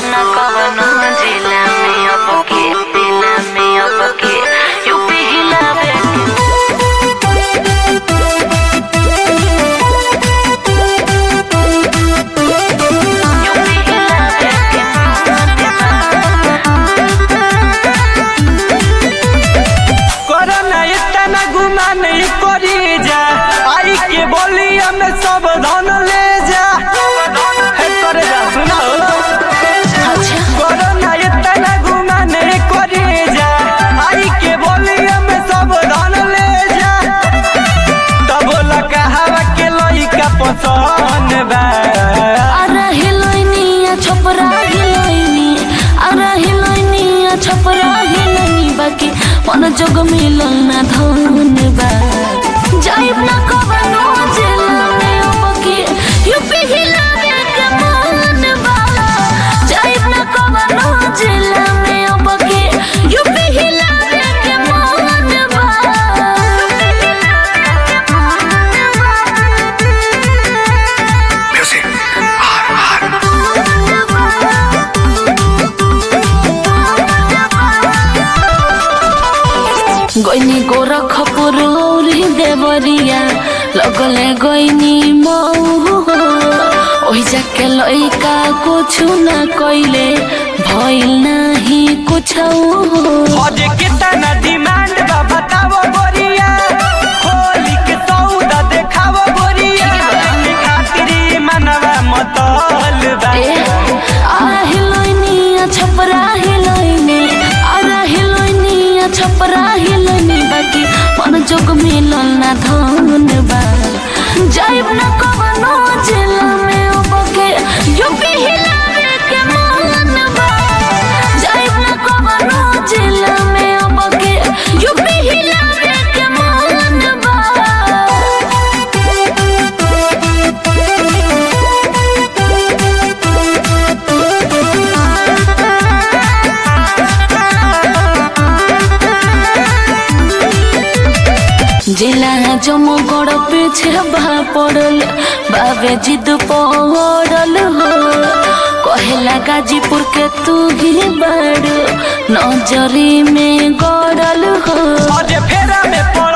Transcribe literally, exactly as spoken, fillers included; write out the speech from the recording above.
ना कवनो जिला में अब के जिला में अब के यूपी हिलावे कोरोना इतना गुमा नहीं करी जा आई के बोली हमें सब धन ले जा करे जा सुनो कोरोना इतना गुमा नहीं करी जा आई के बोली हमें सब धन ले जा तब लगा हवा के लइका पसंद बा अरे हिलोइनी छपरा हिलोइनी अरे हिलोइनी छपरा हिलोइनी बाकी मन जोग मिलल ना धन बा जाइब ना कवनो जिला में अब के यूपी हिलावे के मन बा जाइब ना कवनो जिला में अब के यूपी हिलावे के मन बा गइनी गोरखपुर औरी देवरिया लगले गइनी मऊ ओहि जाके लइका कुछ ना कइले भइल नाही कुछ आज कितना डिमांड बा बताओ गोरिया होली के सौदा देखाओ गोरिया खातिर मनवा मतल बा अरे हिलोइनी छपरा हिलोइनी अरे हिलोइनी छपरा हिलोइनी बाकी मन जोग मिलल ना धन बा जाइब ना कवनो जिला में अब के यूपी हिलावे के मन बा जाइब ना कवनो जिला में अब के यूपी हिलावे के मन बा जिला जमगढ़ पीछे बा पड़ल बाबे जिद पड़ल हो कहेला गाजीपुर के तू ही बड़ नजरी में गड़ल हो आज फेरा में